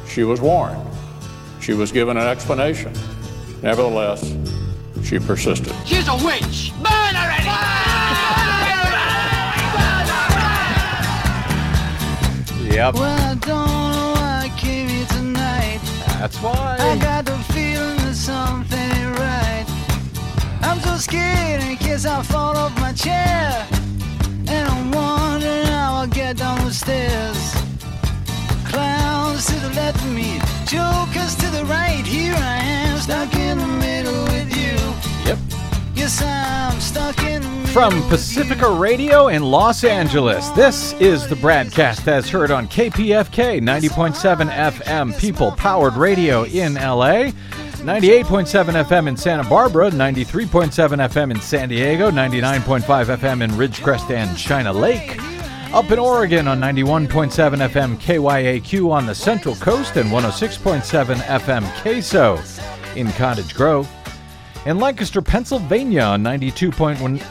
She was warned. She was given an explanation. Nevertheless, she persisted. She's a witch! Burn already! Yep. Well, I don't know why I came here tonight. That's why. I got the feeling that something ain't right. I'm so scared in case I fall off my chair. And I'm wondering how I'll get down the stairs. Clowns to the left of me, jokers to the right. Here I am, stuck in the middle with you. Yep. Yes, I'm stuck in the middle. From Pacifica Radio in Los Angeles, this is the Bradcast as heard on KPFK 90.7 FM People-Powered Radio in LA, 98.7 FM in Santa Barbara, 93.7 FM in San Diego, 99.5 FM in Ridgecrest and China Lake, up in Oregon on 91.7 FM KYAQ on the Central Coast and 106.7 FM KSO in Cottage Grove. In Lancaster, Pennsylvania on 92.9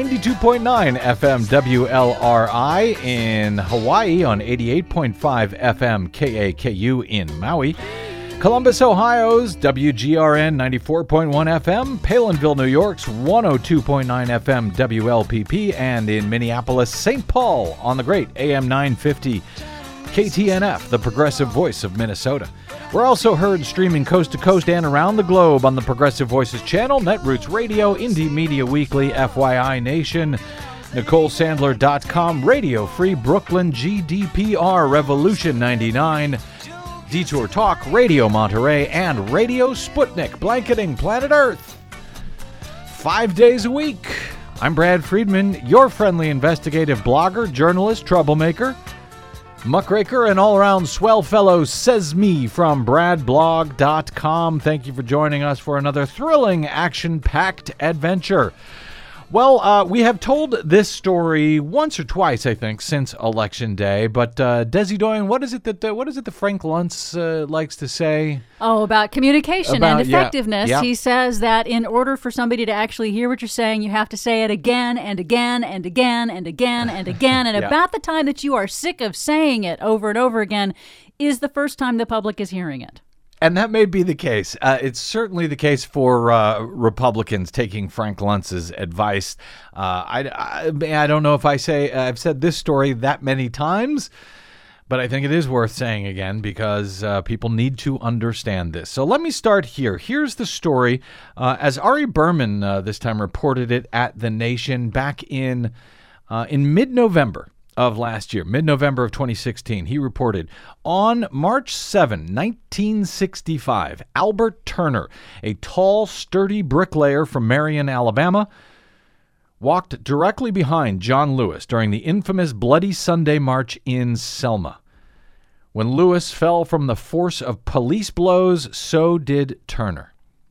FM WLRI. In Hawaii on 88.5 FM KAKU in Maui. Columbus, Ohio's WGRN 94.1 FM. Palinville, New York's 102.9 FM WLPP. And in Minneapolis, St. Paul on the great AM 950 KTNF, the progressive voice of Minnesota. We're also heard streaming coast to coast and around the globe on the Progressive Voices channel, Netroots Radio, Indie Media Weekly, FYI Nation, NicoleSandler.com, Radio Free Brooklyn, GDPR, Revolution 99, Detour Talk, Radio Monterey, and Radio Sputnik, blanketing planet Earth 5 days a week. I'm Brad Friedman, your friendly investigative blogger, journalist, troublemaker, muckraker, and all-around swell fellow, says me from bradblog.com. Thank you for joining us for another thrilling, action-packed adventure. Well, we have told this story once or twice, I think, since Election Day. But Desi Doyen, what is it that Frank Luntz likes to say? Oh, about communication and effectiveness. Yeah. He says that in order for somebody to actually hear what you're saying, you have to say it again and again and again and again and again. And Yeah. about the time that you are sick of saying it over and over again is the first time the public is hearing it. And that may be the case. It's certainly the case for Republicans taking Frank Luntz's advice. I don't know if I've said this story that many times, but I think it is worth saying again because people need to understand this. So let me start here. Here's the story as Ari Berman this time reported it at The Nation back in mid-November of last year, mid-November of 2016. He reported, on March 7, 1965, Albert Turner, a tall, sturdy bricklayer from Marion, Alabama, walked directly behind John Lewis during the infamous Bloody Sunday March in Selma. When Lewis fell from the force of police blows, so did Turner.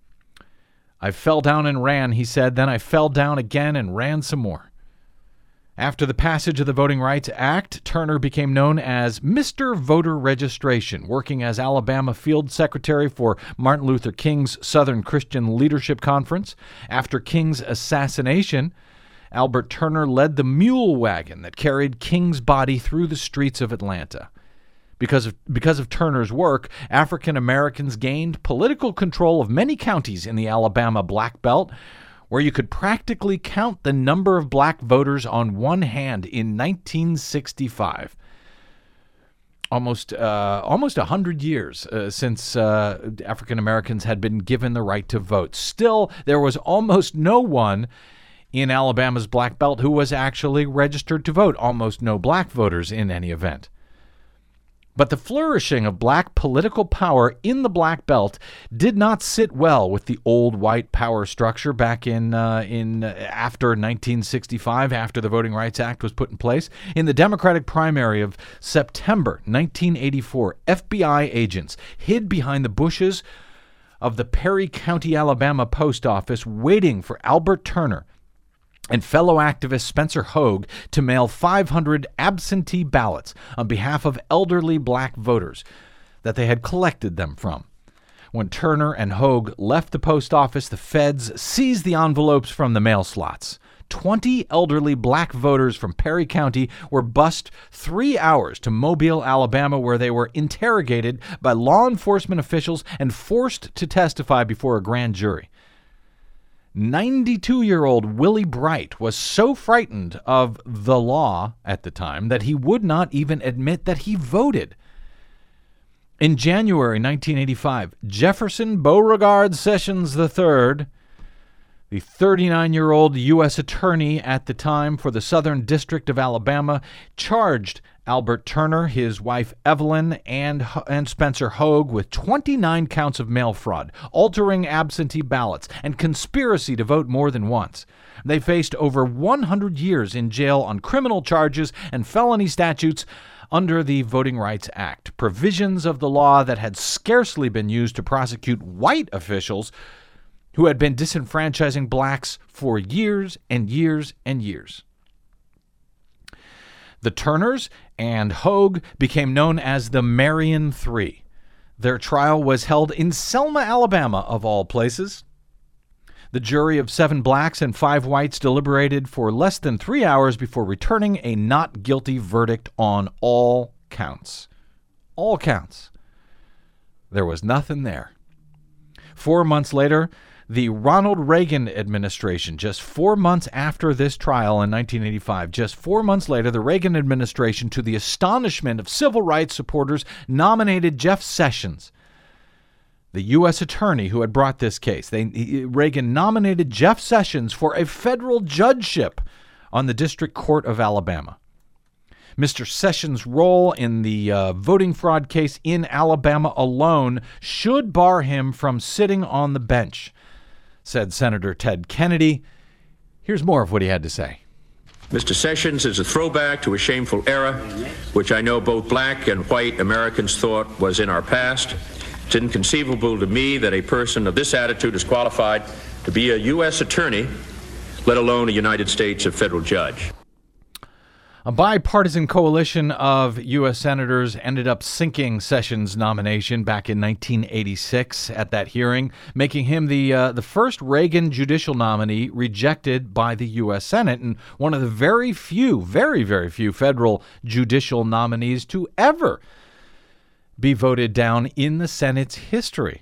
I fell down and ran, he said. Then I fell down again and ran some more. After the passage of the Voting Rights Act, Turner became known as Mr. Voter Registration, working as Alabama Field Secretary for Martin Luther King's Southern Christian Leadership Conference. After King's assassination, Albert Turner led the mule wagon that carried King's body through the streets of Atlanta. Because of Turner's work, African Americans gained political control of many counties in the Alabama Black Belt, where you could practically count the number of black voters on one hand in 1965. Almost 100 years since African Americans had been given the right to vote. Still, there was almost no one in Alabama's Black Belt who was actually registered to vote. Almost no black voters in any event. But the flourishing of black political power in the Black Belt did not sit well with the old white power structure back in after 1965, after the Voting Rights Act was put in place. In the Democratic primary of September 1984, FBI agents hid behind the bushes of the Perry County, Alabama post office, waiting for Albert Turner and fellow activist Spencer Hogue to mail 500 absentee ballots on behalf of elderly black voters that they had collected them from. When Turner and Hogue left the post office, the feds seized the envelopes from the mail slots. 20 elderly black voters from Perry County were bused 3 hours to Mobile, Alabama, where they were interrogated by law enforcement officials and forced to testify before a grand jury. 92-year-old Willie Bright was so frightened of the law at the time that he would not even admit that he voted. In January 1985, Jefferson Beauregard Sessions III, the 39-year-old U.S. attorney at the time for the Southern District of Alabama, charged Albert Turner, his wife Evelyn, and Spencer Hogue with 29 counts of mail fraud, altering absentee ballots, and conspiracy to vote more than once. They faced over 100 years in jail on criminal charges and felony statutes under the Voting Rights Act, provisions of the law that had scarcely been used to prosecute white officials who had been disenfranchising blacks for years and years and years. The Turners and Hogue became known as the Marion Three. Their trial was held in Selma, Alabama, of all places. The jury of 7 blacks and 5 whites deliberated for less than 3 hours before returning a not guilty verdict on all counts. All counts. There was nothing there. 4 months later, the Ronald Reagan administration, just 4 months after this trial in 1985, just 4 months later, the Reagan administration, to the astonishment of civil rights supporters, nominated Jeff Sessions, the U.S. attorney who had brought this case. Reagan nominated Jeff Sessions for a federal judgeship on the District Court of Alabama. Mr. Sessions' role in the voting fraud case in Alabama alone should bar him from sitting on the bench, said Senator Ted Kennedy. Here's more of what he had to say. Mr. Sessions is a throwback to a shameful era, which I know both black and white Americans thought was in our past. It's inconceivable to me that a person of this attitude is qualified to be a U.S. attorney, let alone a United States federal judge. A bipartisan coalition of U.S. senators ended up sinking Sessions' nomination back in 1986 at that hearing, making him the first Reagan judicial nominee rejected by the U.S. Senate and one of the very few federal judicial nominees to ever be voted down in the Senate's history.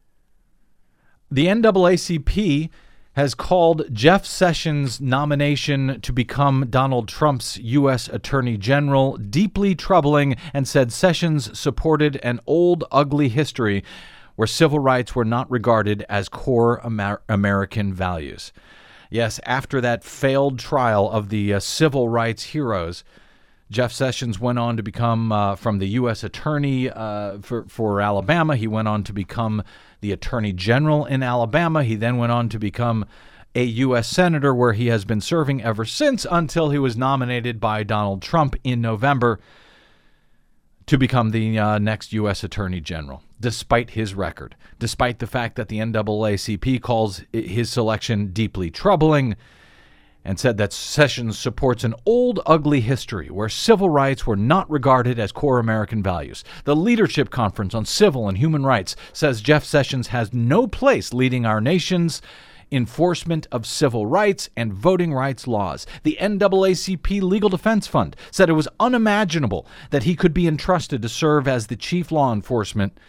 The NAACP has called Jeff Sessions' nomination to become Donald Trump's U.S. Attorney General deeply troubling and said Sessions supported an old, ugly history where civil rights were not regarded as core American values. Yes, after that failed trial of the civil rights heroes, Jeff Sessions went on to become, from the U.S. Attorney for Alabama, he went on to become the Attorney General in Alabama. He then went on to become a U.S. Senator, where he has been serving ever since, until he was nominated by Donald Trump in November to become the next U.S. Attorney General, despite his record, despite the fact that the NAACP calls his selection deeply troubling, and said that Sessions supports an old, ugly history where civil rights were not regarded as core American values. The Leadership Conference on Civil and Human Rights says Jeff Sessions has no place leading our nation's enforcement of civil rights and voting rights laws. The NAACP Legal Defense Fund said it was unimaginable that he could be entrusted to serve as the chief law enforcement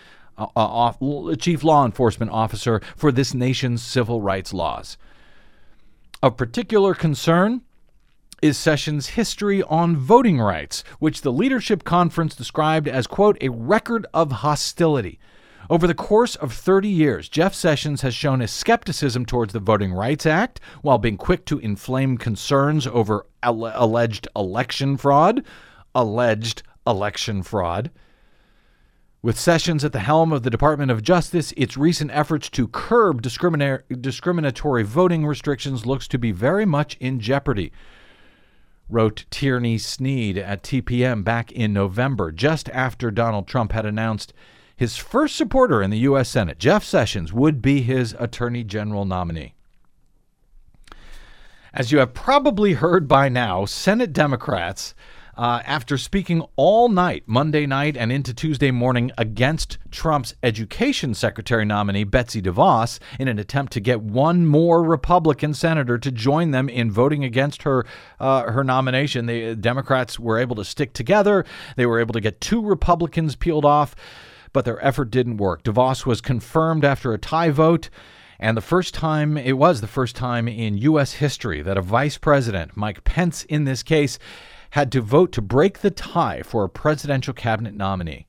officer for this nation's civil rights laws. Of particular concern is Sessions' history on voting rights, which the Leadership Conference described as, quote, a record of hostility. Over the course of 30 years, Jeff Sessions has shown a skepticism towards the Voting Rights Act while being quick to inflame concerns over alleged election fraud. With Sessions at the helm of the Department of Justice, its recent efforts to curb discriminatory voting restrictions looks to be very much in jeopardy, wrote Tierney Sneed at TPM back in November, just after Donald Trump had announced his first supporter in the U.S. Senate, Jeff Sessions, would be his Attorney General nominee. As you have probably heard by now, Senate Democrats after speaking all night, Monday night and into Tuesday morning, against Trump's education secretary nominee, Betsy DeVos, in an attempt to get one more Republican senator to join them in voting against her nomination. The Democrats were able to stick together. They were able to get 2 Republicans peeled off, but their effort didn't work. DeVos was confirmed after a tie vote. And it was the first time in U.S. history that a vice president, Mike Pence in this case, had to vote to break the tie for a presidential cabinet nominee.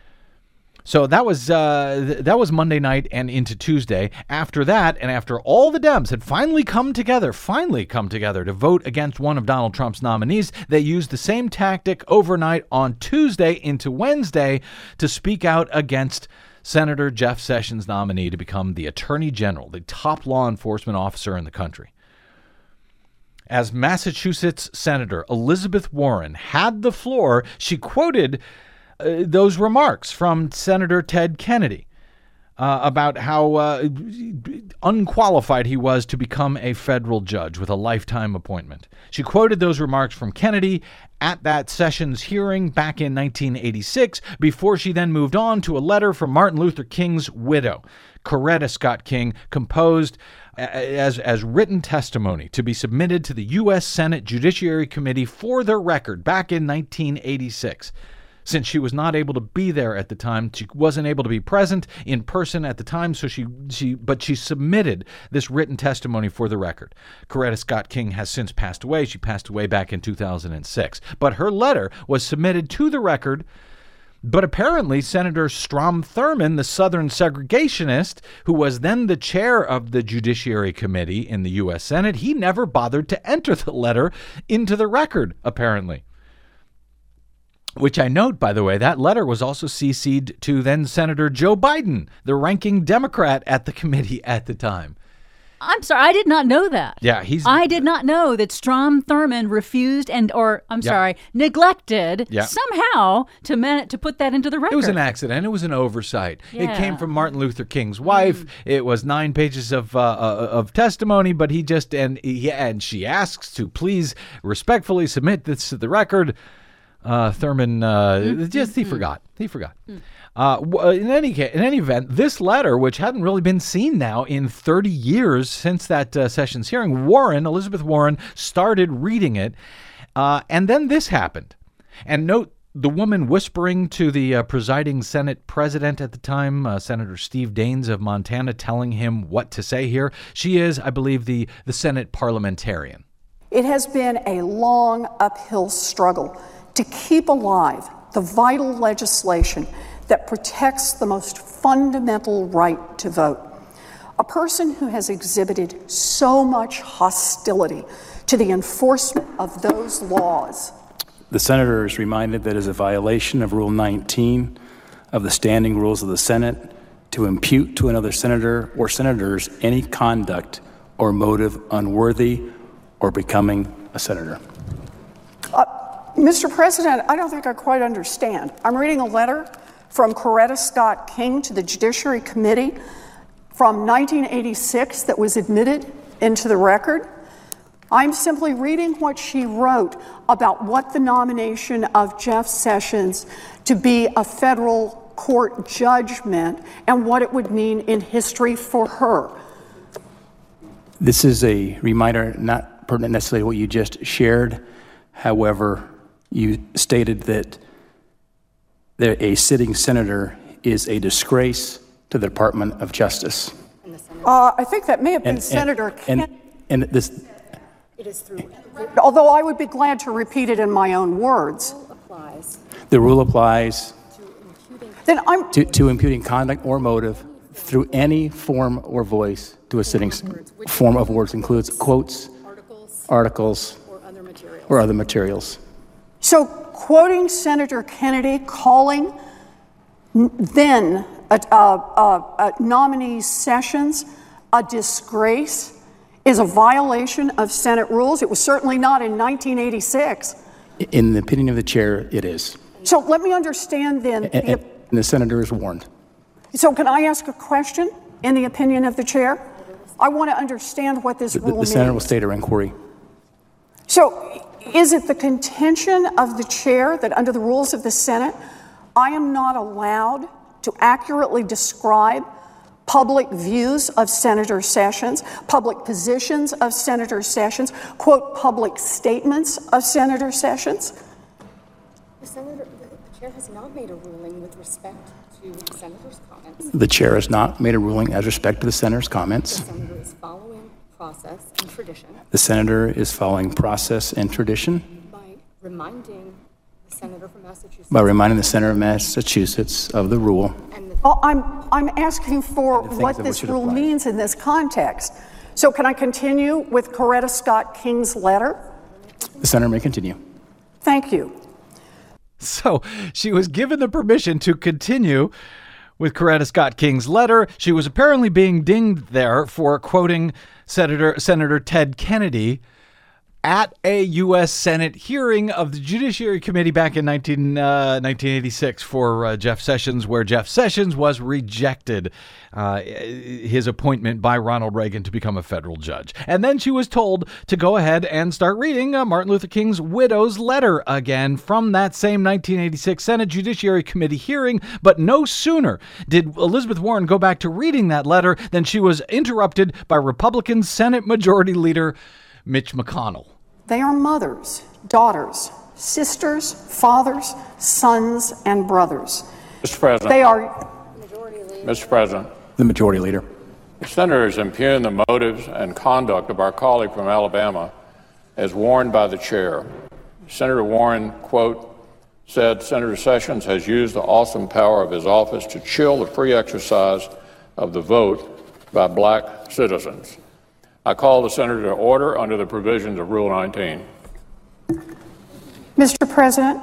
So that was Monday night and into Tuesday. After that, and after all the Dems had finally come together to vote against one of Donald Trump's nominees, they used the same tactic overnight on Tuesday into Wednesday to speak out against Senator Jeff Sessions' nominee to become the Attorney General, the top law enforcement officer in the country. As Massachusetts Senator Elizabeth Warren had the floor, she quoted those remarks from Senator Ted Kennedy about how unqualified he was to become a federal judge with a lifetime appointment. She quoted those remarks from Kennedy at that Sessions hearing back in 1986, before she then moved on to a letter from Martin Luther King's widow, Coretta Scott King, composed as written testimony to be submitted to the U.S. Senate Judiciary Committee for the record back in 1986. Since she was not able to be there at the time, she wasn't able to be present in person at the time, so but she submitted this written testimony for the record. Coretta Scott King has since passed away. She passed away back in 2006. But her letter was submitted to the record. But apparently Senator Strom Thurmond, the Southern segregationist, who was then the chair of the Judiciary Committee in the U.S. Senate, he never bothered to enter the letter into the record, apparently. Which I note, by the way, that letter was also CC'd to then Senator Joe Biden, the ranking Democrat at the committee at the time. I'm sorry, I did not know that. Yeah, I did not know that Strom Thurmond refused neglected somehow to put that into the record. It was an accident. It was an oversight. Yeah. It came from Martin Luther King's wife. It was 9 pages of testimony, but and she asks to please respectfully submit this to the record. Thurmond he forgot. In any event, this letter, which hadn't really been seen now in 30 years since that Sessions hearing, Elizabeth Warren, started reading it, and then this happened. And note the woman whispering to the presiding Senate president at the time, Senator Steve Daines of Montana, telling him what to say here. She is, I believe, the Senate parliamentarian. It has been a long uphill struggle to keep alive the vital legislation that protects the most fundamental right to vote. A person who has exhibited so much hostility to the enforcement of those laws. The senator is reminded that it is a violation of Rule 19 of the standing rules of the Senate to impute to another senator or senators any conduct or motive unworthy or becoming a senator. Mr. President, I don't think I quite understand. I'm reading a letter from Coretta Scott King to the Judiciary Committee from 1986 that was admitted into the record. I'm simply reading what she wrote about what the nomination of Jeff Sessions to be a federal court judge meant and what it would mean in history for her. This is a reminder, not pertinent necessarily to what you just shared. However, you stated that a sitting senator is a disgrace to the Department of Justice. I think that may have been Senator Kennedy. And this, it is through. Although I would be glad to repeat it in my own words. The rule applies then I'm to imputing conduct or motive through any form or voice to a sitting form of words includes quotes, articles, or other materials. So quoting Senator Kennedy, calling then nominee Sessions a disgrace is a violation of Senate rules. It was certainly not in 1986. In the opinion of the chair, it is. So let me understand then. And the senator is warned. So can I ask a question in the opinion of the chair? I want to understand what this rule means. The senator will state her inquiry. So Is it the contention of the chair that under the rules of the Senate, I am not allowed to accurately describe public views of Senator Sessions, public positions of Senator Sessions, quote, public statements of Senator Sessions? The chair has not made a ruling with respect to the senator's comments. The chair has not made a ruling as respect to the senator's comments. The senator is following process and tradition. The senator is following process and tradition. By reminding the senator from Massachusetts. By reminding the senator of Massachusetts of the rule. Well, I'm asking for what this rule means in this context. So can I continue with Coretta Scott King's letter? The senator may continue. Thank you. So she was given the permission to continue with Coretta Scott King's letter. She was apparently being dinged there for quoting Senator Ted Kennedy at a U.S. Senate hearing of the Judiciary Committee back in 1986 for Jeff Sessions, where Jeff Sessions was rejected his appointment by Ronald Reagan to become a federal judge. And then she was told to go ahead and start reading Martin Luther King's widow's letter again from that same 1986 Senate Judiciary Committee hearing. But no sooner did Elizabeth Warren go back to reading that letter than she was interrupted by Republican Senate Majority Leader Mitch McConnell. They are mothers, daughters, sisters, fathers, sons, and brothers. Mr. President. They are. Mr. President. The majority leader. The senators impugn the motives and conduct of our colleague from Alabama as warned by the chair. Senator Warren, quote, said Senator Sessions has used the awesome power of his office to chill the free exercise of the vote by black citizens. I call the senator to order under the provisions of Rule 19. Mr. President.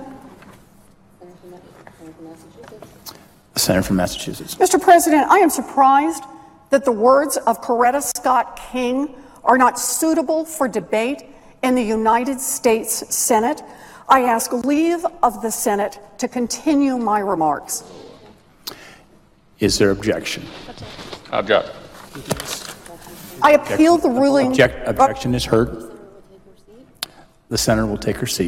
The senator from Massachusetts. Mr. President, I am surprised that the words of Coretta Scott King are not suitable for debate in the United States Senate. I ask leave of the Senate to continue my remarks. Is there objection? Object. I appeal the ruling. Objection is heard. The senator will take her seat.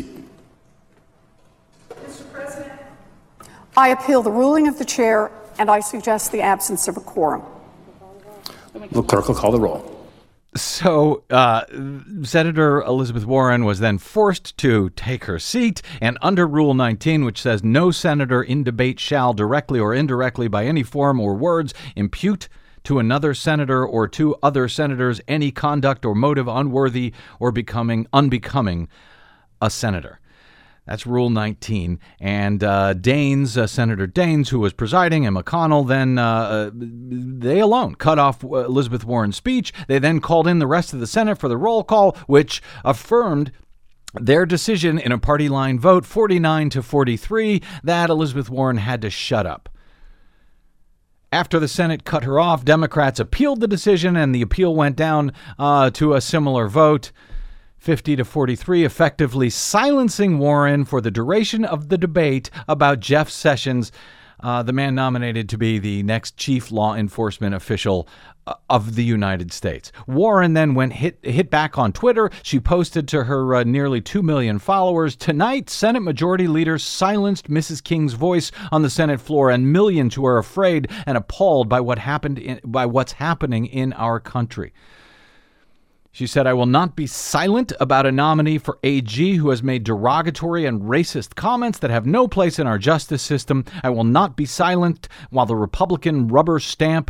Mr. President. I appeal the ruling of the chair, and I suggest the absence of a quorum. The clerk will call the roll. So Senator Elizabeth Warren was then forced to take her seat, and under Rule 19, which says no senator in debate shall directly or indirectly by any form or words impute to another senator or to other senators any conduct or motive unworthy or unbecoming a senator. That's Rule 19. And Senator Daines, who was presiding, and McConnell, then they alone cut off Elizabeth Warren's speech. They then called in the rest of the Senate for the roll call, which affirmed their decision in a party line vote, 49-43, that Elizabeth Warren had to shut up. After the Senate cut her off, Democrats appealed the decision, and the appeal went down to a similar vote, 50-43, effectively silencing Warren for the duration of the debate about Jeff Sessions, the man nominated to be the next chief law enforcement official of the United States. Warren then hit back on Twitter. She posted to her nearly 2 million followers, "Tonight, Senate Majority Leader silenced Mrs. King's voice on the Senate floor, and millions who are afraid and appalled by what's happening in our country." She said, "I will not be silent about a nominee for AG who has made derogatory and racist comments that have no place in our justice system. I will not be silent while the Republicans rubber stamp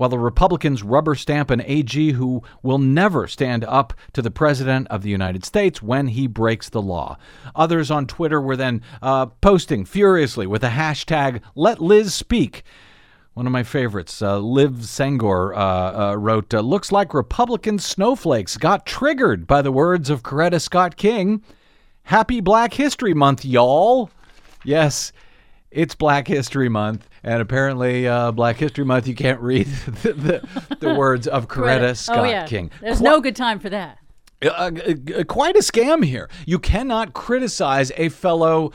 an AG who will never stand up to the President of the United States when he breaks the law." Others on Twitter were then posting furiously with the hashtag #LetLizSpeak. One of my favorites, Liv Sengor, wrote, "Looks like Republican snowflakes got triggered by the words of Coretta Scott King. Happy Black History Month, y'all." Yes, it's Black History Month, and apparently Black History Month, you can't read the words of Coretta Scott King. There's no good time for that. Quite a scam here. You cannot criticize a fellow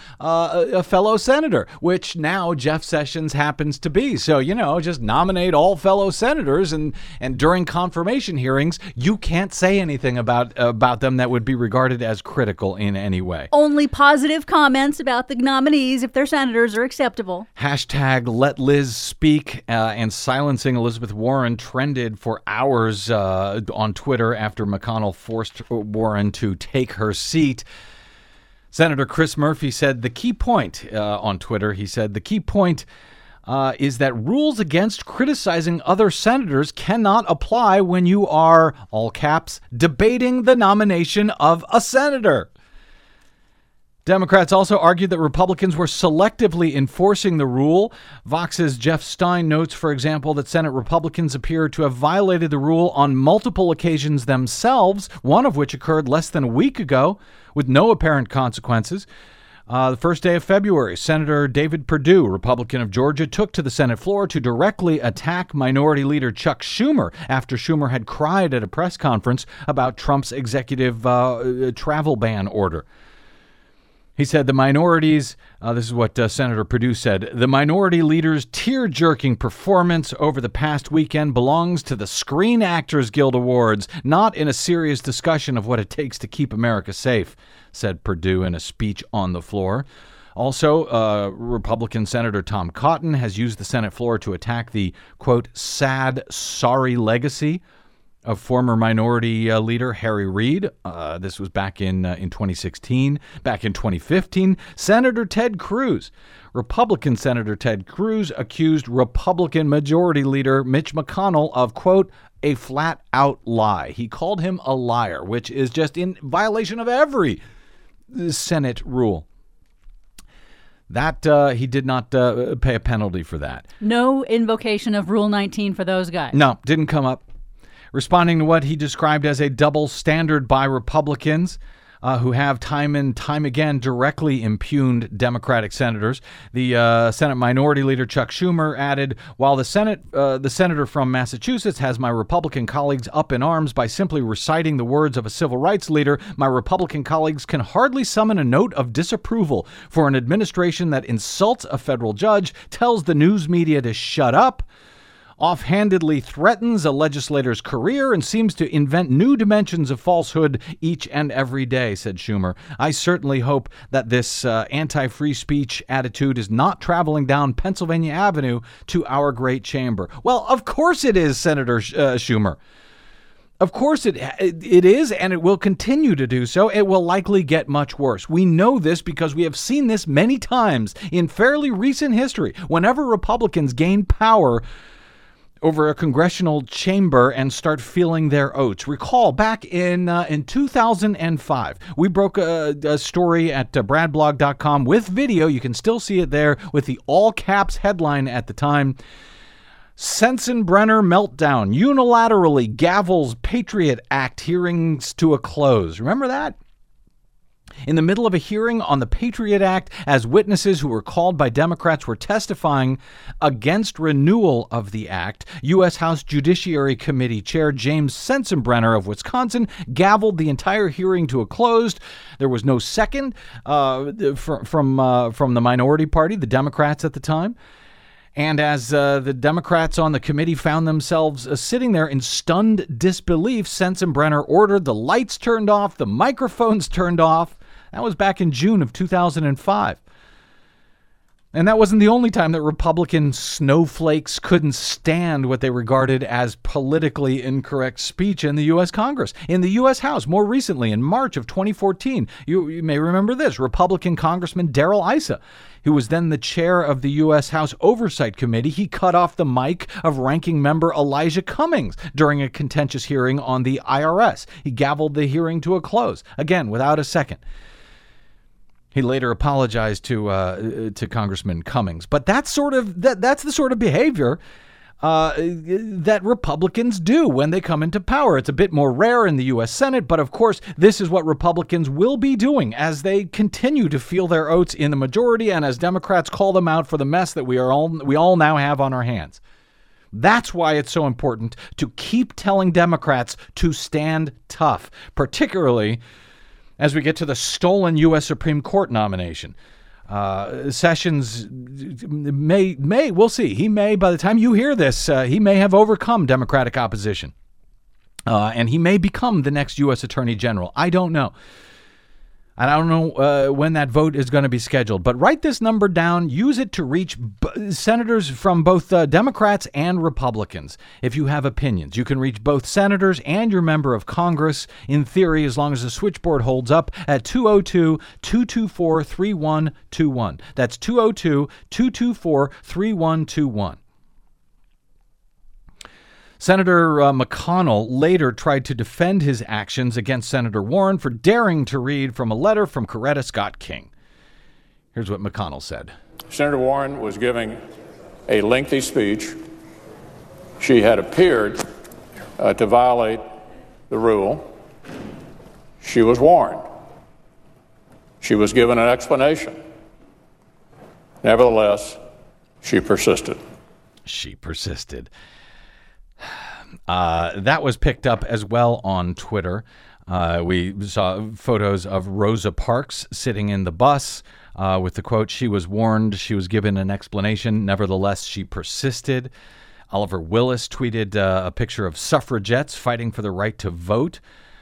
senator, which now Jeff Sessions happens to be. So, just nominate all fellow senators, and during confirmation hearings, you can't say anything about them that would be regarded as critical in any way. Only positive comments about the nominees, if they're senators, are acceptable. Hashtag Let Liz Speak and silencing Elizabeth Warren trended for hours on Twitter after McConnell forced Warren to take her seat. Senator Chris Murphy said the key point on Twitter. He said the key point is that rules against criticizing other senators cannot apply when you are, all caps, debating the nomination of a senator. Democrats also argued that Republicans were selectively enforcing the rule. Vox's Jeff Stein notes, for example, that Senate Republicans appear to have violated the rule on multiple occasions themselves, one of which occurred less than a week ago with no apparent consequences. The first day of February, Senator David Perdue, Republican of Georgia, took to the Senate floor to directly attack Minority Leader Chuck Schumer after Schumer had cried at a press conference about Trump's executive travel ban order. He said the minorities, this is what Senator Perdue said, the minority leader's tear-jerking performance over the past weekend belongs to the Screen Actors Guild Awards, not in a serious discussion of what it takes to keep America safe, said Perdue in a speech on the floor. Also, Republican Senator Tom Cotton has used the Senate floor to attack the, quote, sad, sorry legacy of former minority leader Harry Reid. This was back in 2016. Back in 2015, Senator Ted Cruz, Republican Senator Ted Cruz, accused Republican Majority Leader Mitch McConnell of, quote, a flat-out lie. He called him a liar, which is just in violation of every Senate rule. That he did not pay a penalty for that. No invocation of Rule 19 for those guys. No, didn't come up. Responding to what he described as a double standard by Republicans who have time and time again directly impugned Democratic senators, the Senate Minority Leader Chuck Schumer added, while the senator from Massachusetts has my Republican colleagues up in arms by simply reciting the words of a civil rights leader, my Republican colleagues can hardly summon a note of disapproval for an administration that insults a federal judge, tells the news media to shut up, offhandedly threatens a legislator's career, and seems to invent new dimensions of falsehood each and every day, said Schumer. I certainly hope that this anti-free speech attitude is not traveling down Pennsylvania Avenue to our great chamber. Well, of course it is, Senator Schumer. Of course it is, and it will continue to do so. It will likely get much worse. We know this because we have seen this many times in fairly recent history. Whenever Republicans gain power over a congressional chamber and start feeling their oats. Recall back in 2005, we broke a story at bradblog.com with video. You can still see it there with the all caps headline at the time. Sensenbrenner meltdown unilaterally gavels Patriot Act hearings to a close. Remember that? In the middle of a hearing on the Patriot Act, as witnesses who were called by Democrats were testifying against renewal of the act, U.S. House Judiciary Committee Chair James Sensenbrenner of Wisconsin gavelled the entire hearing to a close. There was no second from the minority party, the Democrats at the time. And as the Democrats on the committee found themselves sitting there in stunned disbelief, Sensenbrenner ordered the lights turned off, the microphones turned off. That was back in June of 2005. And that wasn't the only time that Republican snowflakes couldn't stand what they regarded as politically incorrect speech in the U.S. Congress. In the U.S. House, more recently, in March of 2014, you may remember this, Republican Congressman Darrell Issa, who was then the chair of the U.S. House Oversight Committee, he cut off the mic of ranking member Elijah Cummings during a contentious hearing on the IRS. He gavelled the hearing to a close, again, without a second. He later apologized to Congressman Cummings. But that's the sort of behavior that Republicans do when they come into power. It's a bit more rare in the U.S. Senate, but of course, this is what Republicans will be doing as they continue to feel their oats in the majority and as Democrats call them out for the mess that we all now have on our hands. That's why it's so important to keep telling Democrats to stand tough, particularly as we get to the stolen U.S. Supreme Court nomination. Sessions we'll see. He may, by the time you hear this, he may have overcome Democratic opposition. And he may become the next U.S. Attorney General. I don't know. And I don't know when that vote is going to be scheduled. But write this number down. Use it to reach senators from both Democrats and Republicans. If you have opinions, you can reach both senators and your member of Congress, in theory, as long as the switchboard holds up, at 202-224-3121. That's 202-224-3121. Senator McConnell later tried to defend his actions against Senator Warren for daring to read from a letter from Coretta Scott King. Here's what McConnell said. Senator Warren was giving a lengthy speech. She had appeared to violate the rule. She was warned. She was given an explanation. Nevertheless, she persisted. She persisted. That was picked up as well on Twitter. We saw photos of Rosa Parks sitting in the bus with the quote, "She was warned, she was given an explanation, nevertheless she persisted." Oliver Willis tweeted a picture of suffragettes fighting for the right to vote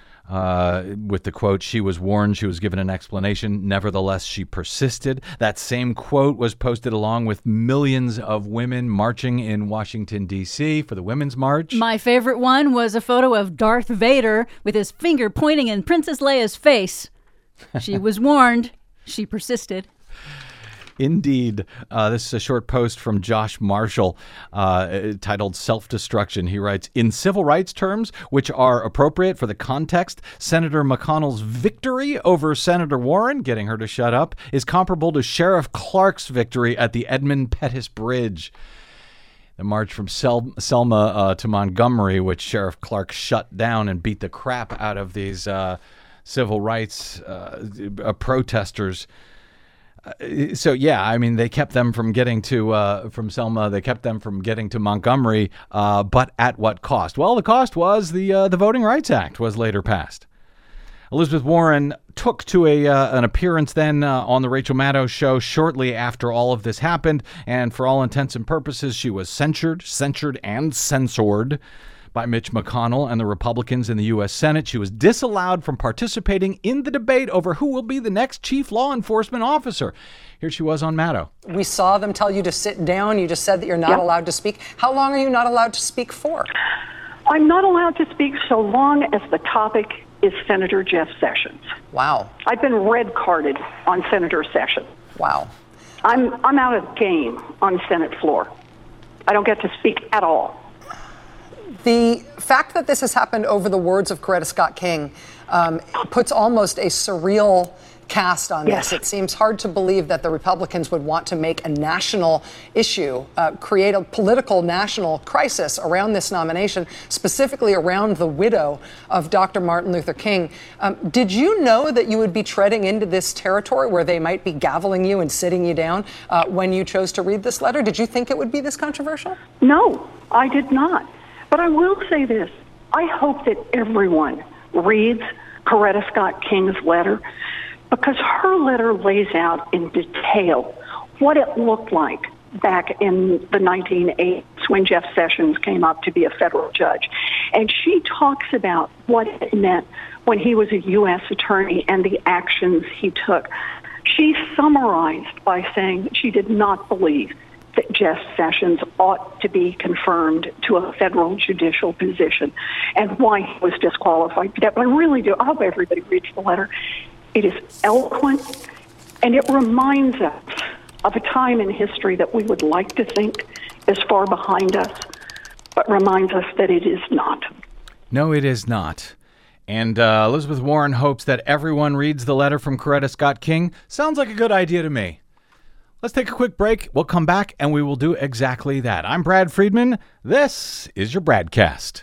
with the quote, "She was warned, she was given an explanation, nevertheless she persisted." That same quote was posted along with millions of women marching in Washington, D.C. for the Women's March. My favorite one was a photo of Darth Vader with his finger pointing in Princess Leia's face. She was warned, she persisted. Indeed. This is a short post from Josh Marshall titled Self-Destruction. He writes, "In civil rights terms, which are appropriate for the context, Senator McConnell's victory over Senator Warren, getting her to shut up, is comparable to Sheriff Clark's victory at the Edmund Pettus Bridge." The march from Selma to Montgomery, which Sheriff Clark shut down and beat the crap out of these civil rights protesters. So, yeah, I mean, they kept them from getting to from Selma. They kept them from getting to Montgomery. But at what cost? Well, the cost was the Voting Rights Act was later passed. Elizabeth Warren took to an appearance then on the Rachel Maddow show shortly after all of this happened. And for all intents and purposes, she was censured and censored by Mitch McConnell and the Republicans in the U.S. Senate. She was disallowed from participating in the debate over who will be the next chief law enforcement officer. Here she was on Maddow. We saw them tell you to sit down. You just said that you're not allowed to speak. How long are you not allowed to speak for? I'm not allowed to speak so long as the topic is Senator Jeff Sessions. Wow. I've been red carded on Senator Sessions. Wow. I'm out of the game on the Senate floor. I don't get to speak at all. The fact that this has happened over the words of Coretta Scott King puts almost a surreal cast on this. It seems hard to believe that the Republicans would want to make a national issue, create a political national crisis around this nomination, specifically around the widow of Dr. Martin Luther King. Did you know that you would be treading into this territory where they might be gaveling you and sitting you down when you chose to read this letter? Did you think it would be this controversial? No, I did not. But I will say this. I hope that everyone reads Coretta Scott King's letter, because her letter lays out in detail what it looked like back in the 1980s when Jeff Sessions came up to be a federal judge. And she talks about what it meant when he was a U.S. attorney and the actions he took. She summarized by saying that she did not believe that Jeff Sessions ought to be confirmed to a federal judicial position and why he was disqualified for that. But I really do. I hope everybody reads the letter. It is eloquent, and it reminds us of a time in history that we would like to think is far behind us, but reminds us that it is not. No, it is not. And Elizabeth Warren hopes that everyone reads the letter from Coretta Scott King. Sounds like a good idea to me. Let's take a quick break. We'll come back and we will do exactly that. I'm Brad Friedman. This is your Bradcast.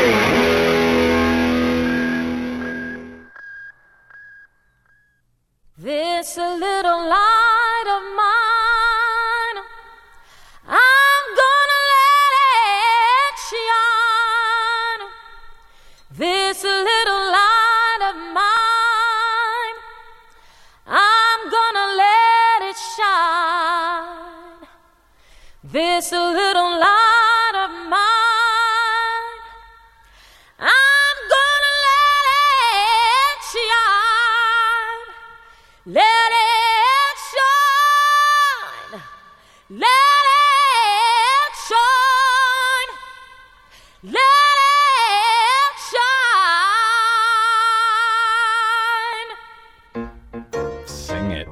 This little light of mine, I'm gonna let This little light of mine, I'm gonna let it shine. Let it shine. Let it shine. Let it shine. Sing it.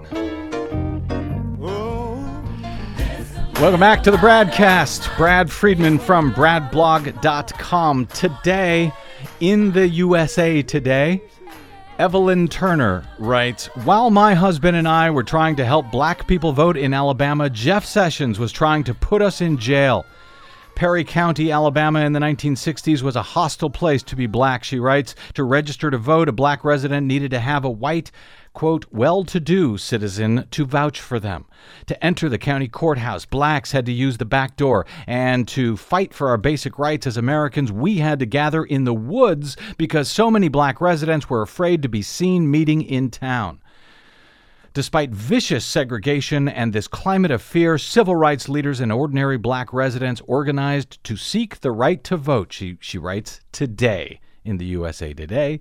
Welcome back to the Bradcast. Brad Friedman from bradblog.com. Today, in the USA Today, Evelyn Turner writes, while my husband and I were trying to help black people vote in Alabama, Jeff Sessions was trying to put us in jail. Perry County, Alabama in the 1960s was a hostile place to be black, she writes. To register to vote, a black resident needed to have a white, quote, well-to-do citizen to vouch for them. To enter the county courthouse, blacks had to use the back door. And to fight for our basic rights as Americans, we had to gather in the woods because so many black residents were afraid to be seen meeting in town. Despite vicious segregation and this climate of fear, civil rights leaders and ordinary black residents organized to seek the right to vote, she writes, today in the USA Today.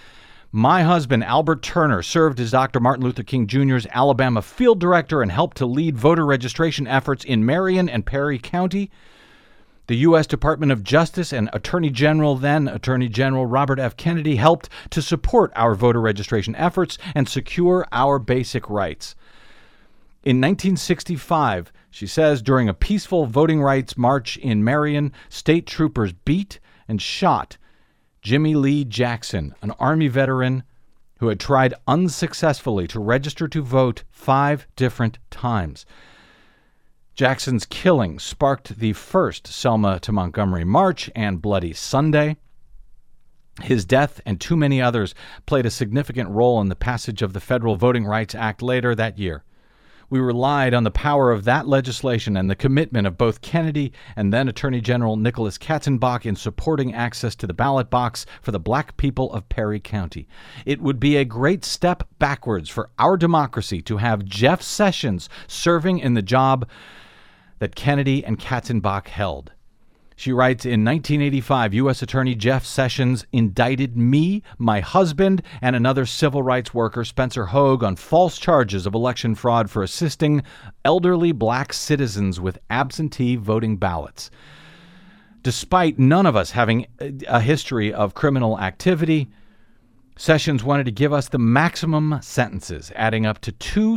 My husband, Albert Turner, served as Dr. Martin Luther King Jr.'s Alabama field director and helped to lead voter registration efforts in Marion and Perry County. The U.S. Department of Justice and then Attorney General Robert F. Kennedy helped to support our voter registration efforts and secure our basic rights. In 1965, she says, during a peaceful voting rights march in Marion, state troopers beat and shot Jimmy Lee Jackson, an Army veteran who had tried unsuccessfully to register to vote 5 different times. Jackson's killing sparked the first Selma to Montgomery March and Bloody Sunday. His death and too many others played a significant role in the passage of the Federal Voting Rights Act later that year. We relied on the power of that legislation and the commitment of both Kennedy and then Attorney General Nicholas Katzenbach in supporting access to the ballot box for the black people of Perry County. It would be a great step backwards for our democracy to have Jeff Sessions serving in the job that Kennedy and Katzenbach held. She writes, in 1985, U.S. Attorney Jeff Sessions indicted me, my husband, and another civil rights worker, Spencer Hogue, on false charges of election fraud for assisting elderly black citizens with absentee voting ballots. Despite none of us having a history of criminal activity, Sessions wanted to give us the maximum sentences, adding up to two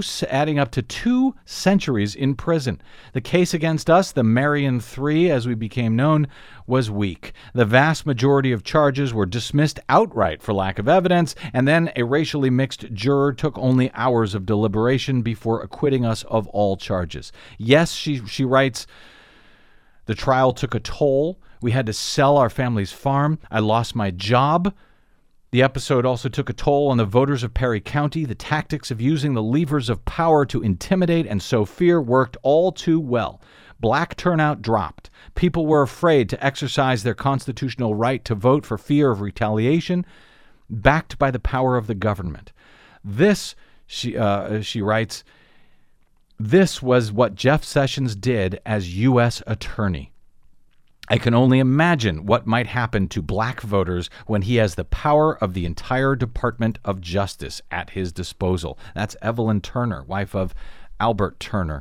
centuries in prison. The case against us, the Marion 3, as we became known, was weak. The vast majority of charges were dismissed outright for lack of evidence, and then a racially mixed juror took only hours of deliberation before acquitting us of all charges. Yes, she writes, the trial took a toll. We had to sell our family's farm. I lost my job. The episode also took a toll on the voters of Perry County. The tactics of using the levers of power to intimidate and sow fear worked all too well. Black turnout dropped. People were afraid to exercise their constitutional right to vote for fear of retaliation, backed by the power of the government. This, she writes, this was what Jeff Sessions did as U.S. Attorney. I can only imagine what might happen to black voters when he has the power of the entire Department of Justice at his disposal. That's Evelyn Turner, wife of Albert Turner,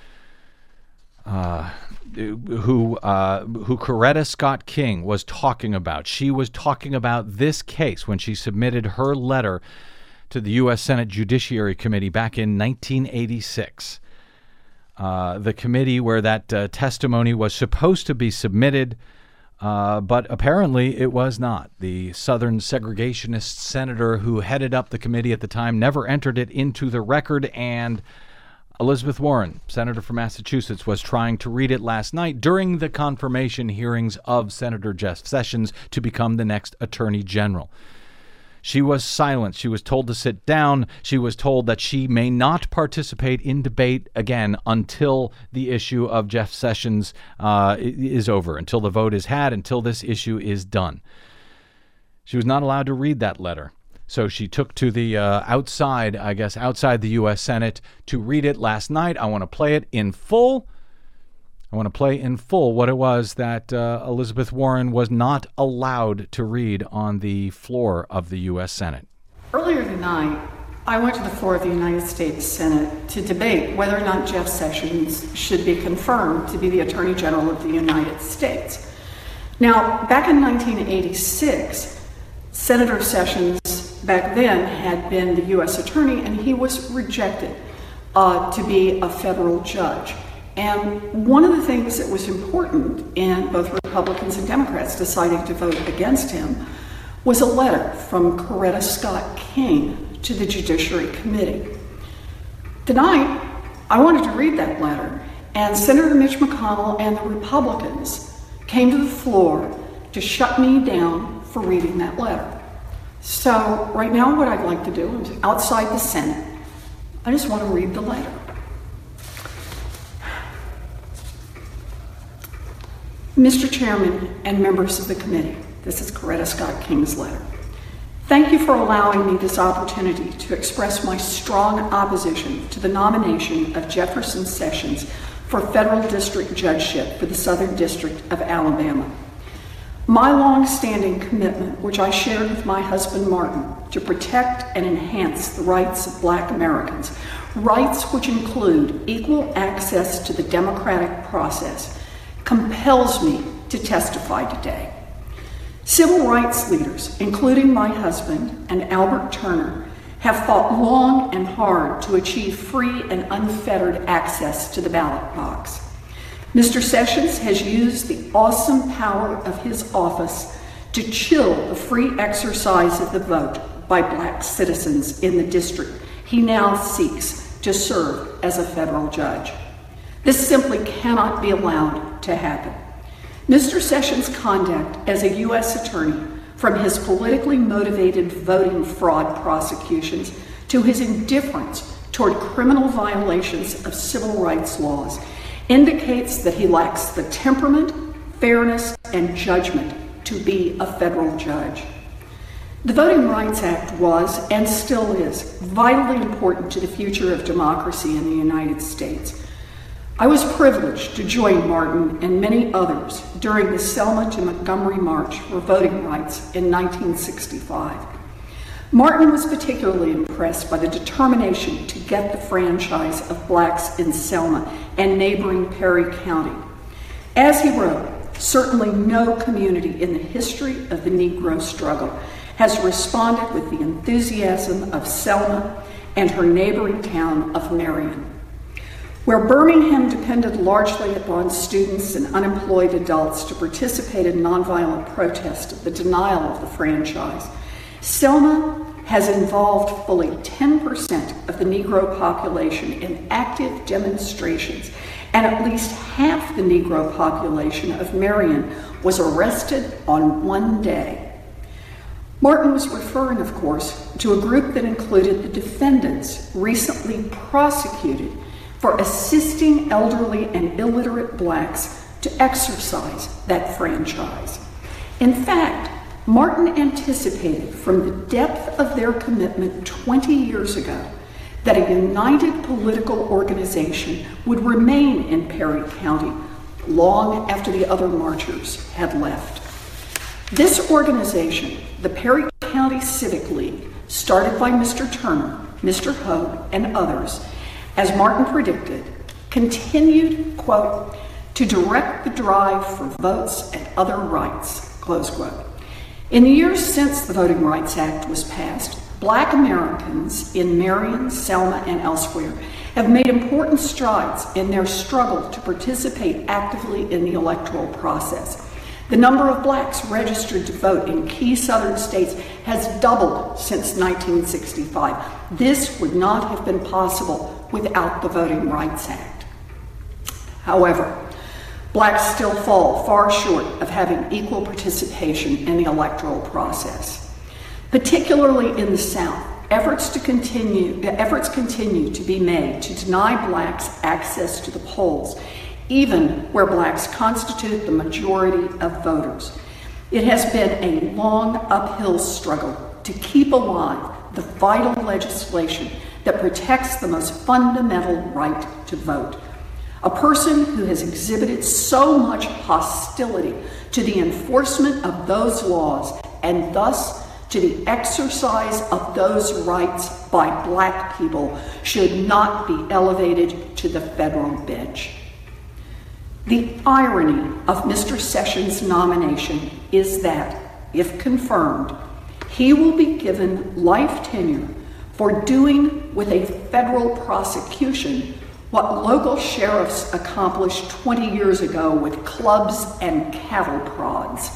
who Coretta Scott King was talking about. She was talking about this case when she submitted her letter to the U.S. Senate Judiciary Committee back in 1986. The committee where that testimony was supposed to be submitted, but apparently it was not. The Southern segregationist senator who headed up the committee at the time never entered it into the record, and Elizabeth Warren, senator from Massachusetts, was trying to read it last night during the confirmation hearings of Senator Jeff Sessions to become the next Attorney General. She was silenced. She was told to sit down. She was told that she may not participate in debate again until the issue of Jeff Sessions is over, until the vote is had, until this issue is done. She was not allowed to read that letter. So she took to the outside the U.S. Senate to read it last night. I want to play it in full. I want to play in full what it was that Elizabeth Warren was not allowed to read on the floor of the U.S. Senate. Earlier tonight, I went to the floor of the United States Senate to debate whether or not Jeff Sessions should be confirmed to be the Attorney General of the United States. Now, back in 1986, Senator Sessions back then had been the U.S. Attorney, and he was rejected to be a federal judge. And one of the things that was important in both Republicans and Democrats deciding to vote against him was a letter from Coretta Scott King to the Judiciary Committee. Tonight, I wanted to read that letter, and Senator Mitch McConnell and the Republicans came to the floor to shut me down for reading that letter. So right now what I'd like to do is, outside the Senate, I just want to read the letter. Mr. Chairman and members of the committee, this is Coretta Scott King's letter. Thank you for allowing me this opportunity to express my strong opposition to the nomination of Jefferson Sessions for federal district judgeship for the Southern District of Alabama. My long-standing commitment, which I shared with my husband Martin, to protect and enhance the rights of Black Americans, rights which include equal access to the democratic process, compels me to testify today. Civil rights leaders, including my husband and Albert Turner, have fought long and hard to achieve free and unfettered access to the ballot box. Mr. Sessions has used the awesome power of his office to chill the free exercise of the vote by Black citizens in the district he now seeks to serve as a federal judge. This simply cannot be allowed to happen. Mr. Sessions' conduct as a U.S. attorney, from his politically motivated voting fraud prosecutions to his indifference toward criminal violations of civil rights laws, indicates that he lacks the temperament, fairness, and judgment to be a federal judge. The Voting Rights Act was, and still is, vitally important to the future of democracy in the United States. I was privileged to join Martin and many others during the Selma to Montgomery March for voting rights in 1965. Martin was particularly impressed by the determination to get the franchise of Blacks in Selma and neighboring Perry County. As he wrote, certainly no community in the history of the Negro struggle has responded with the enthusiasm of Selma and her neighboring town of Marion. Where Birmingham depended largely upon students and unemployed adults to participate in nonviolent protest of the denial of the franchise, Selma has involved fully 10% of the Negro population in active demonstrations, and at least half the Negro population of Marion was arrested on one day. Martin was referring, of course, to a group that included the defendants recently prosecuted for assisting elderly and illiterate Blacks to exercise that franchise. In fact, Martin anticipated from the depth of their commitment 20 years ago that a united political organization would remain in Perry County long after the other marchers had left. This organization, the Perry County Civic League, started by Mr. Turner, Mr. Hogue, and others, as Martin predicted, continued, quote, to direct the drive for votes and other rights, close quote. In the years since the Voting Rights Act was passed, Black Americans in Marion, Selma, and elsewhere have made important strides in their struggle to participate actively in the electoral process. The number of Blacks registered to vote in key southern states has doubled since 1965. This would not have been possible without the Voting Rights Act. However, Blacks still fall far short of having equal participation in the electoral process. Particularly in the South, efforts continue to be made to deny Blacks access to the polls, even where Blacks constitute the majority of voters. It has been a long uphill struggle to keep alive the vital legislation that protects the most fundamental right to vote. a person who has exhibited so much hostility to the enforcement of those laws and thus to the exercise of those rights by Black people should not be elevated to the federal bench. The irony of Mr. Sessions' nomination is that, if confirmed, he will be given life tenure for doing with a federal prosecution what local sheriffs accomplished 20 years ago with clubs and cattle prods.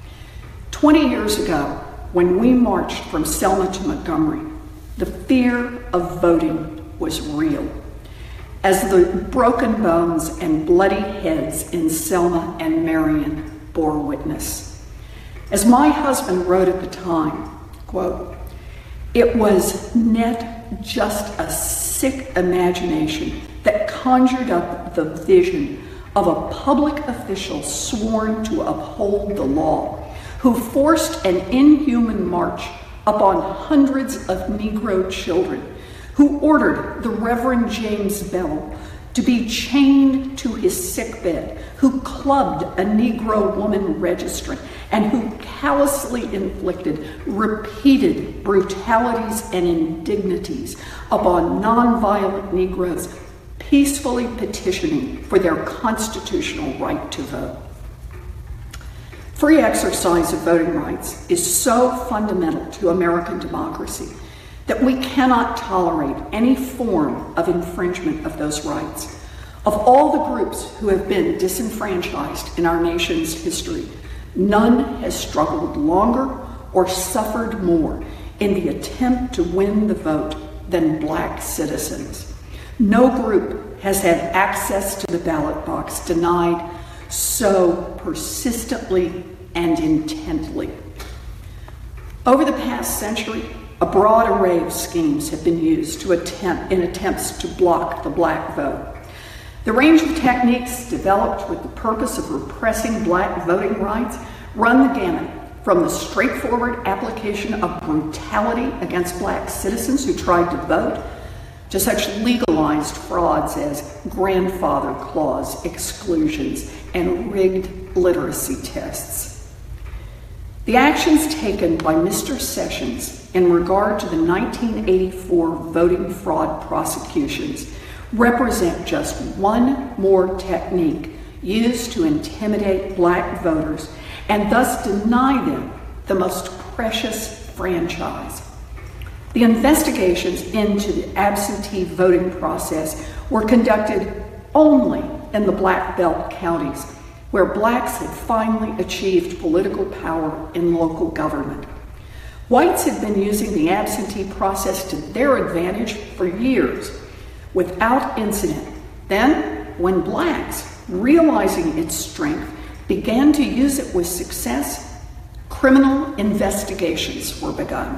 20 years ago, when we marched from Selma to Montgomery, the fear of voting was real, as the broken bones and bloody heads in Selma and Marion bore witness. As my husband wrote at the time, quote, "It was net just a sick imagination that conjured up the vision of a public official sworn to uphold the law, who forced an inhuman march upon hundreds of Negro children, who ordered the Reverend James Bell to be chained to his sickbed, who clubbed a Negro woman registrant, and who callously inflicted repeated brutalities and indignities upon nonviolent Negroes peacefully petitioning for their constitutional right to vote." Free exercise of voting rights is so fundamental to American democracy that we cannot tolerate any form of infringement of those rights. Of all the groups who have been disenfranchised in our nation's history, none has struggled longer or suffered more in the attempt to win the vote than Black citizens. No group has had access to the ballot box denied so persistently and intently. Over the past century, a broad array of schemes have been used in attempts to block the Black vote. The range of techniques developed with the purpose of repressing Black voting rights run the gamut from the straightforward application of brutality against Black citizens who tried to vote to such legalized frauds as grandfather clause exclusions and rigged literacy tests. The actions taken by Mr. Sessions in regard to the 1984 voting fraud prosecutions represent just one more technique used to intimidate Black voters and thus deny them the most precious franchise. The investigations into the absentee voting process were conducted only in the Black Belt counties, where Blacks had finally achieved political power in local government. Whites had been using the absentee process to their advantage for years, without incident. Then, when Blacks, realizing its strength, began to use it with success, criminal investigations were begun.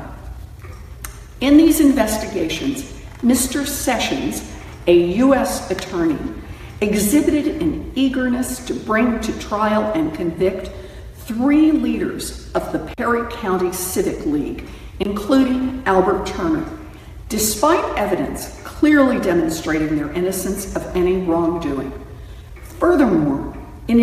In these investigations, Mr. Sessions, a U.S. attorney, exhibited an eagerness to bring to trial and convict 3 leaders of the Perry County Civic League, including Albert Turner, despite evidence clearly demonstrating their innocence of any wrongdoing. Furthermore, in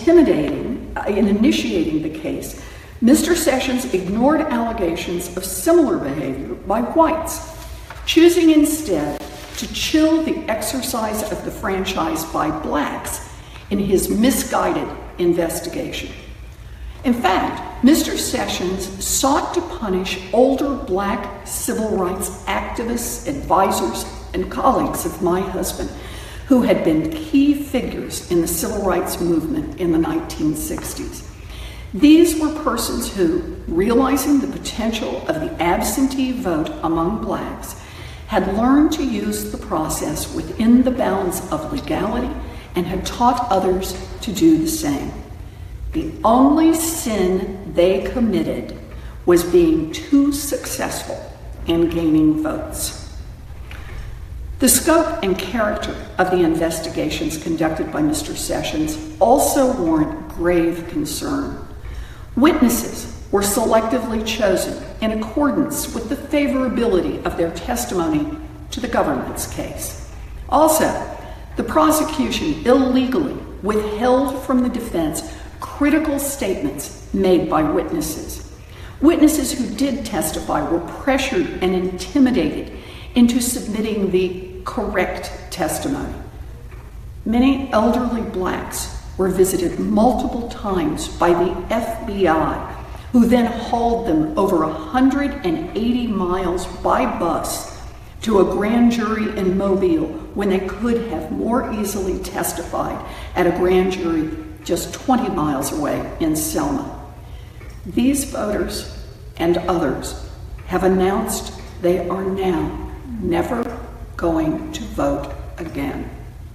initiating the case, Mr. Sessions ignored allegations of similar behavior by whites, choosing instead to chill the exercise of the franchise by Blacks in his misguided investigation. In fact, Mr. Sessions sought to punish older Black civil rights activists, advisors, and colleagues of my husband, who had been key figures in the civil rights movement in the 1960s. These were persons who, realizing the potential of the absentee vote among Blacks, had learned to use the process within the bounds of legality and had taught others to do the same. The only sin they committed was being too successful in gaining votes. The scope and character of the investigations conducted by Mr. Sessions also warrant grave concern. Witnesses were selectively chosen in accordance with the favorability of their testimony to the government's case. Also, The prosecution illegally withheld from the defense critical statements made by witnesses. Witnesses who did testify were pressured and intimidated into submitting the correct testimony. Many elderly blacks were visited multiple times by the FBI, who then hauled them over 180 miles by bus to a grand jury in Mobile when they could have more easily testified at a grand jury just 20 miles away in Selma. These voters and others have announced they are now never going to vote again.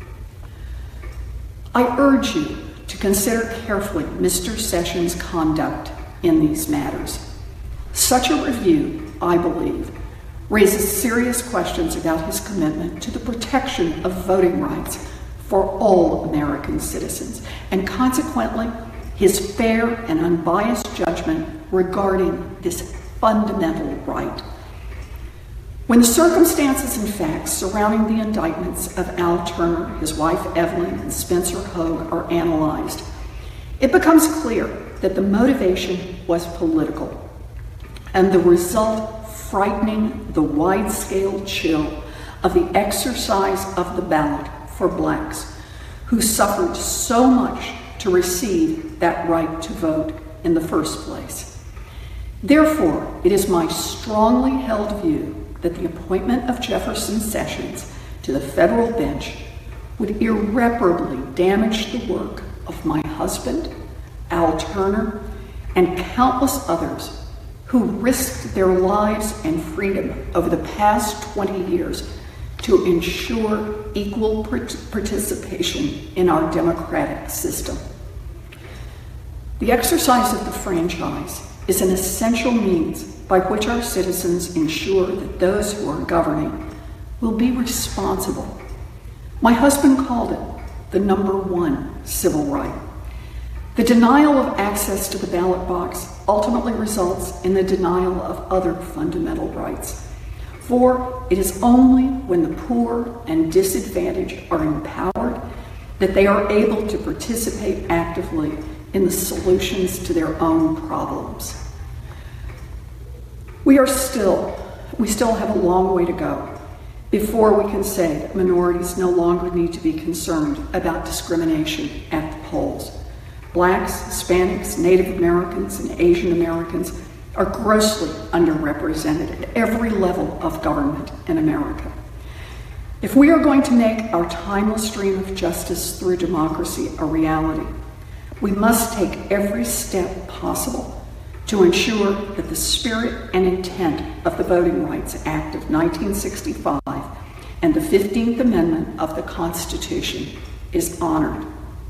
I urge you to consider carefully Mr. Sessions' conduct in these matters. Such a review, I believe, raises serious questions about his commitment to the protection of voting rights for all American citizens, and consequently, his fair and unbiased judgment regarding this fundamental right. When the circumstances and facts surrounding the indictments of Al Turner, his wife Evelyn, and Spencer Hogue are analyzed, it becomes clear that the motivation was political, and the result frightening the wide-scale chill of the exercise of the ballot for blacks who suffered so much to receive that right to vote in the first place. Therefore, it is my strongly held view that the appointment of Jefferson Sessions to the federal bench would irreparably damage the work of my husband, Al Turner, and countless others who risked their lives and freedom over the past 20 years to ensure equal participation in our democratic system. The exercise of the franchise is an essential means by which our citizens ensure that those who are governing will be responsible. My husband called it the number one civil right. The denial of access to the ballot box ultimately results in the denial of other fundamental rights. For it is only when the poor and disadvantaged are empowered that they are able to participate actively in the solutions to their own problems. We still have a long way to go before we can say that minorities no longer need to be concerned about discrimination at the polls. Blacks, Hispanics, Native Americans, and Asian Americans are grossly underrepresented at every level of government in America. If we are going to make our timeless dream of justice through democracy a reality, we must take every step possible to ensure that the spirit and intent of the Voting Rights Act of 1965 and the 15th Amendment of the Constitution is honored.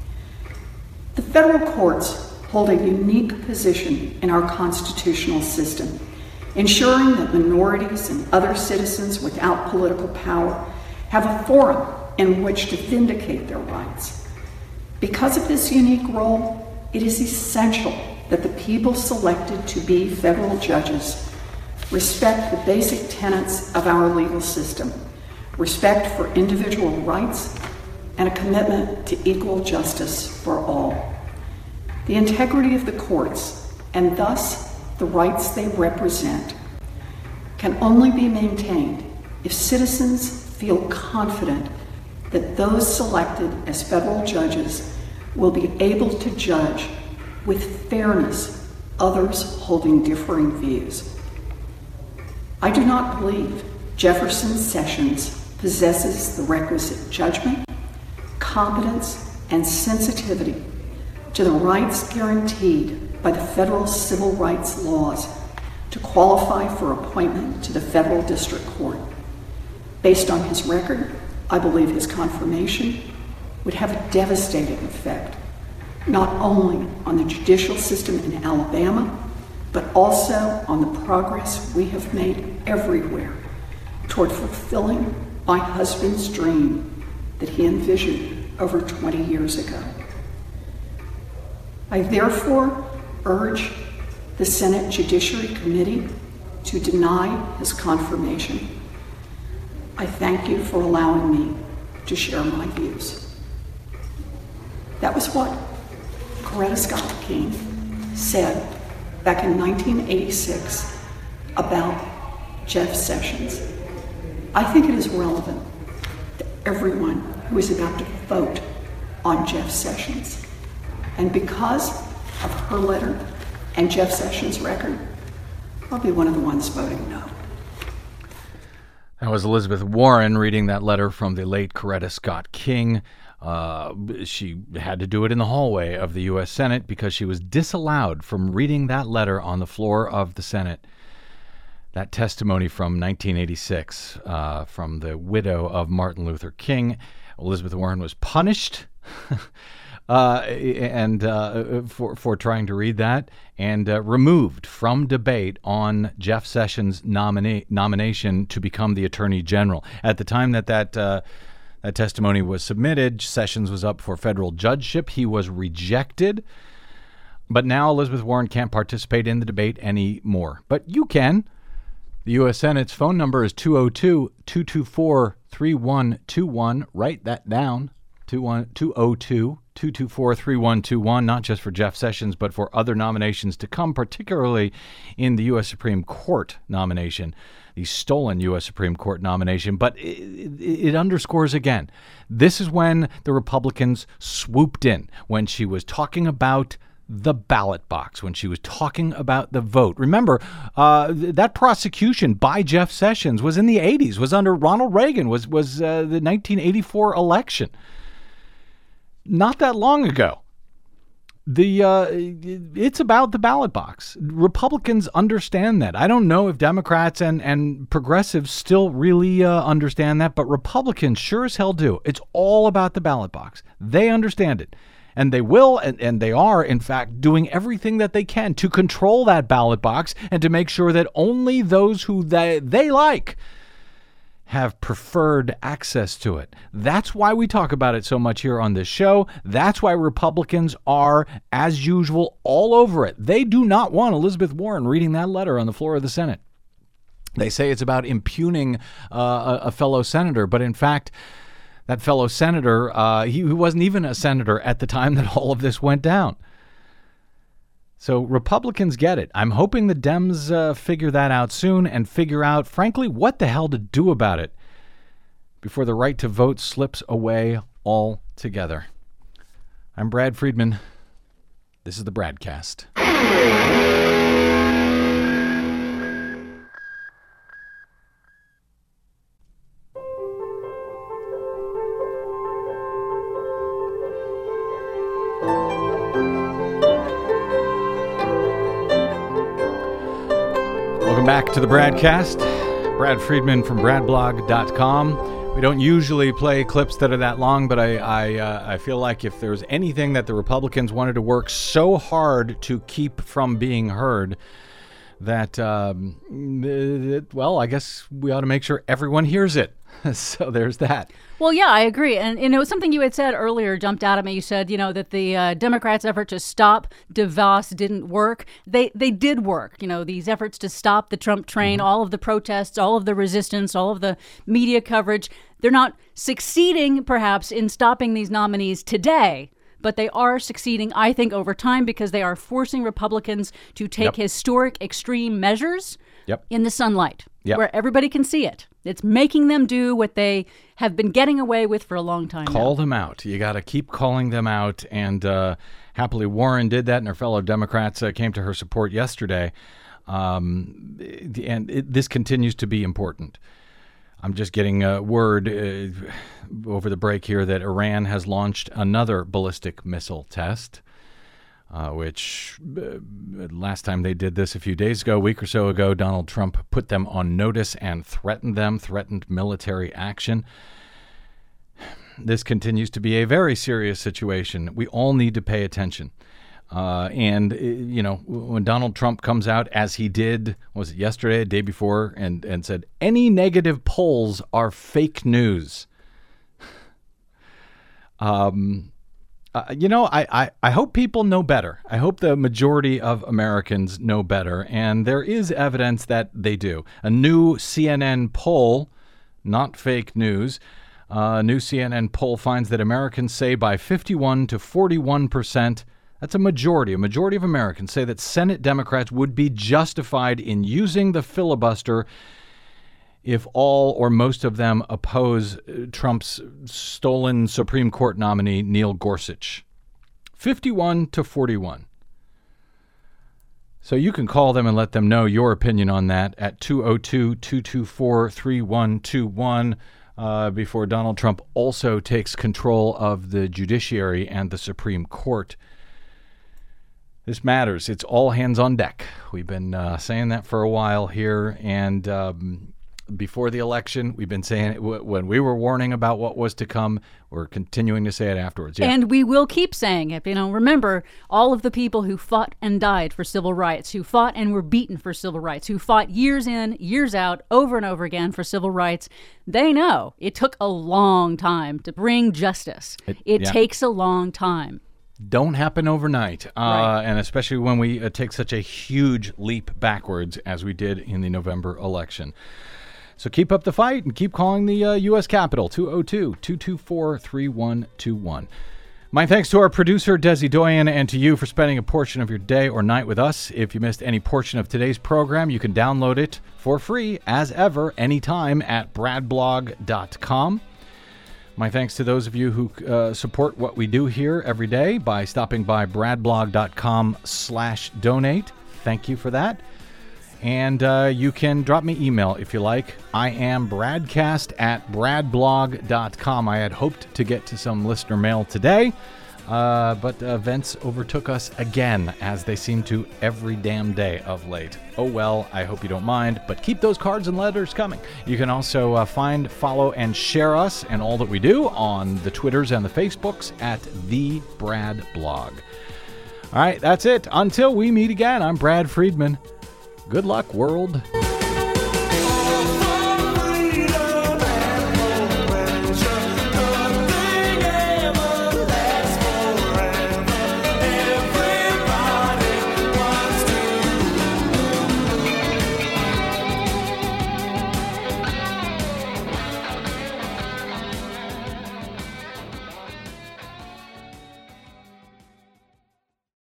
The federal courts hold a unique position in our constitutional system, ensuring that minorities and other citizens without political power have a forum in which to vindicate their rights. Because of this unique role, it is essential that the people selected to be federal judges respect the basic tenets of our legal system, respect for individual rights, and a commitment to equal justice for all. The integrity of the courts, and thus the rights they represent, can only be maintained if citizens feel confident that those selected as federal judges will be able to judge with fairness others holding differing views. I do not believe Jefferson Sessions possesses the requisite judgment, competence, and sensitivity to the rights guaranteed by the federal civil rights laws to qualify for appointment to the federal district court. Based on his record, I believe his confirmation would have a devastating effect, not only on the judicial system in Alabama, but also on the progress we have made everywhere toward fulfilling my husband's dream that he envisioned over 20 years ago. I therefore urge the Senate Judiciary Committee to deny his confirmation. I thank you for allowing me to share my views. That was what Coretta Scott King said back in 1986 about Jeff Sessions. I think it is relevant to everyone who is about to vote on Jeff Sessions. And because of her letter and Jeff Sessions' record, I'll be one of the ones voting no. That was Elizabeth Warren reading that letter from the late Coretta Scott King. She had to do it in the hallway of the U.S. Senate because she was disallowed from reading that letter on the floor of the Senate. That testimony from 1986 from the widow of Martin Luther King. Elizabeth Warren was punished for trying to read that and removed from debate on Jeff Sessions' nomination to become the Attorney General. At the time that testimony was submitted, Sessions was up for federal judgeship. He was rejected. But now Elizabeth Warren can't participate in the debate anymore. But you can. The U.S. Senate's phone number is 202-224-3121. Write that down, 202-224-3121, not just for Jeff Sessions, but for other nominations to come, particularly in the U.S. Supreme Court nomination, the stolen U.S. Supreme Court nomination. But it underscores again, this is when the Republicans swooped in, when she was talking about the ballot box, when she was talking about the vote. Remember, that prosecution by Jeff Sessions was in the 80s, was under Ronald Reagan, was the 1984 election. Not that long ago. It's about the ballot box. Republicans understand that. I don't know if Democrats and progressives still really understand that, but Republicans sure as hell do. It's all about the ballot box. They understand it. And they will, and they are, in fact, doing everything that they can to control that ballot box and to make sure that only those who they like have preferred access to it. That's why we talk about it so much here on this show. That's why Republicans are, as usual, all over it. They do not want Elizabeth Warren reading that letter on the floor of the Senate. They say it's about impugning a fellow senator, but in fact, that fellow senator, he wasn't even a senator at the time that all of this went down. So Republicans get it. I'm hoping the Dems figure that out soon and figure out, frankly, what the hell to do about it before the right to vote slips away altogether. I'm Brad Friedman. This is the Bradcast. Back to the Bradcast. Brad Friedman from bradblog.com. We don't usually play clips that are that long, but I feel like if there's anything that the Republicans wanted to work so hard to keep from being heard, that, well, I guess we ought to make sure everyone hears it. So there's that. Well, yeah, I agree. And, something you had said earlier jumped out at me. You said, that the Democrats' effort to stop DeVos didn't work. They did work. These efforts to stop the Trump train, all of the protests, all of the resistance, all of the media coverage. They're not succeeding, perhaps, in stopping these nominees today. But they are succeeding, I think, over time because they are forcing Republicans to take historic, extreme measures in the sunlight, where everybody can see it. It's making them do what they have been getting away with for a long time now. Call them out. You got to keep calling them out. And happily, Warren did that, and her fellow Democrats came to her support yesterday. This continues to be important. I'm just getting word over the break here that Iran has launched another ballistic missile test, which last time they did this a few days ago, a week or so ago, Donald Trump put them on notice and threatened military action. This continues to be a very serious situation. We all need to pay attention. When Donald Trump comes out, as he did, was it yesterday, the day before, and said, any negative polls are fake news. I hope people know better. I hope the majority of Americans know better. And there is evidence that they do. A new CNN poll, not fake news, A new CNN poll finds that Americans say by 51 to 41%, that's a majority of Americans say that Senate Democrats would be justified in using the filibuster if all or most of them oppose Trump's stolen Supreme Court nominee, Neil Gorsuch. 51 to 41. So you can call them and let them know your opinion on that at 202-224-3121 before Donald Trump also takes control of the judiciary and the Supreme Court. This matters. It's all hands on deck. We've been saying that for a while here, and before the election, we've been saying it when we were warning about what was to come. We're continuing to say it afterwards. Yeah. And we will keep saying it. Remember all of the people who fought and died for civil rights, who fought and were beaten for civil rights, who fought years in, years out, over and over again for civil rights. They know it took a long time to bring justice. It takes a long time. Don't happen overnight, Right. and especially when we take such a huge leap backwards as we did in the November election. So keep up the fight and keep calling the U.S. Capitol, 202-224-3121. My thanks to our producer, Desi Doyen, and to you for spending a portion of your day or night with us. If you missed any portion of today's program, you can download it for free, as ever, anytime at bradblog.com. My thanks to those of you who support what we do here every day by stopping by bradblog.com/donate. Thank you for that. And you can drop me email if you like. I am bradcast@bradblog.com. I had hoped to get to some listener mail today, but events overtook us again, as they seem to every damn day of late. Oh well, I hope you don't mind, but keep those cards and letters coming. You can also find, follow, and share us and all that we do on the Twitters and the Facebooks at The Brad Blog. All right, that's it. Until we meet again, I'm Brad Friedman. Good luck, world.